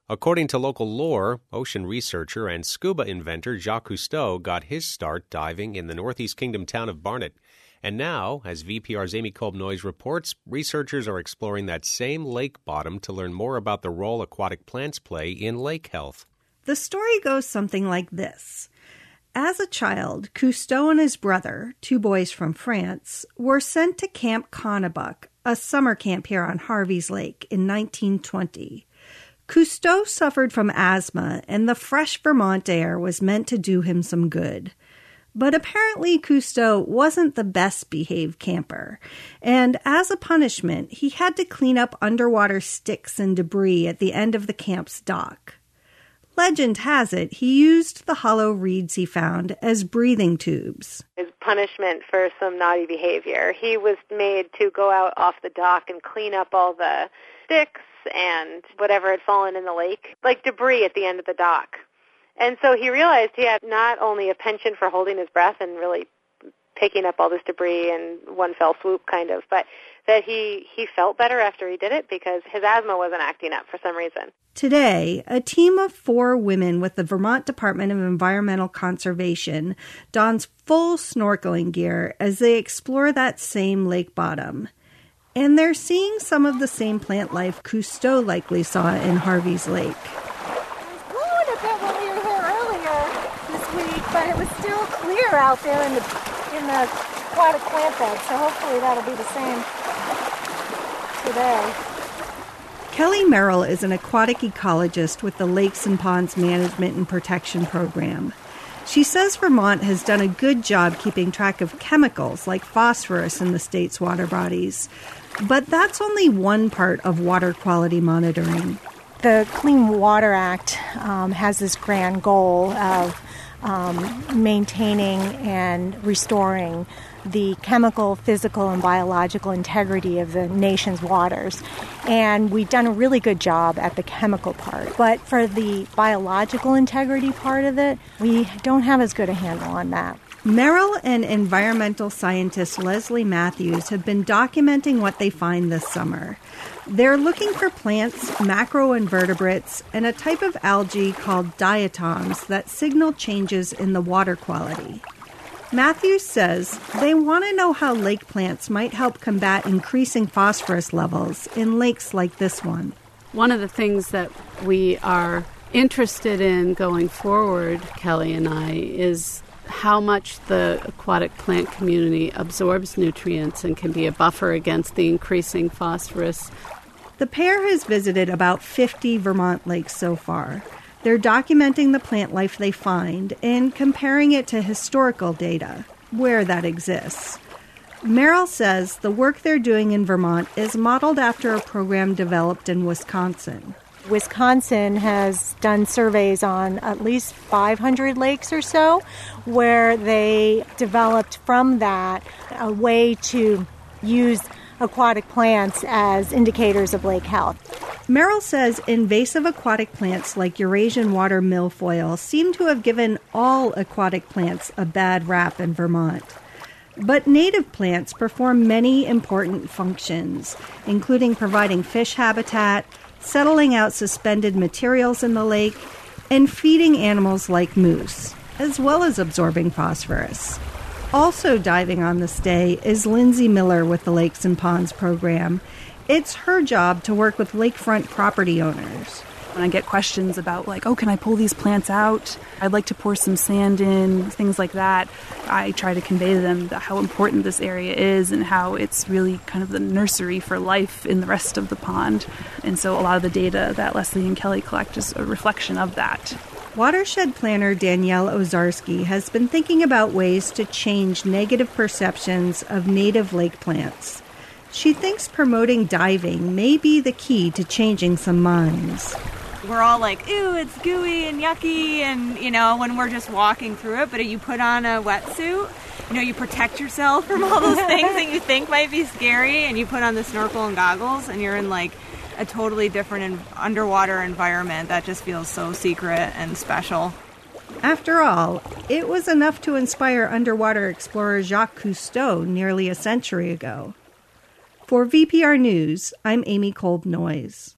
According to local lore, ocean researcher and scuba inventor Jacques Cousteau got his start diving in the Northeast Kingdom town of Barnet. And now, as VPR's Amy Kolb-Noyes reports, researchers are exploring that same lake bottom to learn more about the role aquatic plants play in lake health. The story goes something like this. As a child, Cousteau and his brother, two boys from France, were sent to Camp Connebuc, a summer camp here on Harvey's Lake, in 1920. Cousteau suffered from asthma, and the fresh Vermont air was meant to do him some good. But apparently Cousteau wasn't the best behaved camper, and as a punishment, he had to clean up underwater sticks and debris at the end of the camp's dock. Legend has it he used the hollow reeds he found as breathing tubes. As punishment for some naughty behavior, he was made to go out off the dock and clean up all the sticks and whatever had fallen in the lake, like debris at the end of the dock. And so he realized he had not only a penchant for holding his breath and really picking up all this debris in one fell swoop kind of, but that he felt better after he did it because his asthma wasn't acting up for some reason. Today, a team of 4 women with the Vermont Department of Environmental Conservation dons full snorkeling gear as they explore that same lake bottom. And they're seeing some of the same plant life Cousteau likely saw in Harvey's Lake. It was blowing a bit when we were here earlier this week, but it was still clear out there in the aquatic plant bed, so hopefully that'll be the same today. Kelly Merrill is an aquatic ecologist with the Lakes and Ponds Management and Protection Program. She says Vermont has done a good job keeping track of chemicals like phosphorus in the state's water bodies. But that's only one part of water quality monitoring. The Clean Water Act has this grand goal of maintaining and restoring the chemical, physical, and biological integrity of the nation's waters. And we've done a really good job at the chemical part. But for the biological integrity part of it, we don't have as good a handle on that. Merrill and environmental scientist Leslie Matthews have been documenting what they find this summer. They're looking for plants, macroinvertebrates, and a type of algae called diatoms that signal changes in the water quality. Matthews says they want to know how lake plants might help combat increasing phosphorus levels in lakes like this one. One of the things that we are interested in going forward, Kelly and I, is how much the aquatic plant community absorbs nutrients and can be a buffer against the increasing phosphorus. The pair has visited about 50 Vermont lakes so far. They're documenting the plant life they find and comparing it to historical data, where that exists. Merrill says the work they're doing in Vermont is modeled after a program developed in Wisconsin. Wisconsin has done surveys on at least 500 lakes or so, where they developed from that a way to use aquatic plants as indicators of lake health. Merrill says invasive aquatic plants like Eurasian water milfoil seem to have given all aquatic plants a bad rap in Vermont. But native plants perform many important functions, including providing fish habitat, settling out suspended materials in the lake, and feeding animals like moose, as well as absorbing phosphorus. Also diving on this day is Lindsay Miller with the Lakes and Ponds program. It's her job to work with lakefront property owners. When I get questions about can I pull these plants out? I'd like to pour some sand in, things like that. I try to convey to them how important this area is and how it's really kind of the nursery for life in the rest of the pond. And so a lot of the data that Leslie and Kelly collect is a reflection of that. Watershed planner Danielle Ozarski has been thinking about ways to change negative perceptions of native lake plants. She thinks promoting diving may be the key to changing some minds. We're all like, ooh, it's gooey and yucky, and, when we're just walking through it, but if you put on a wetsuit, you protect yourself from all those things that you think might be scary, and you put on the snorkel and goggles, and you're in, a totally different underwater environment that just feels so secret and special. After all, it was enough to inspire underwater explorer Jacques Cousteau nearly a century ago. For VPR News, I'm Amy Kolb-Noyes.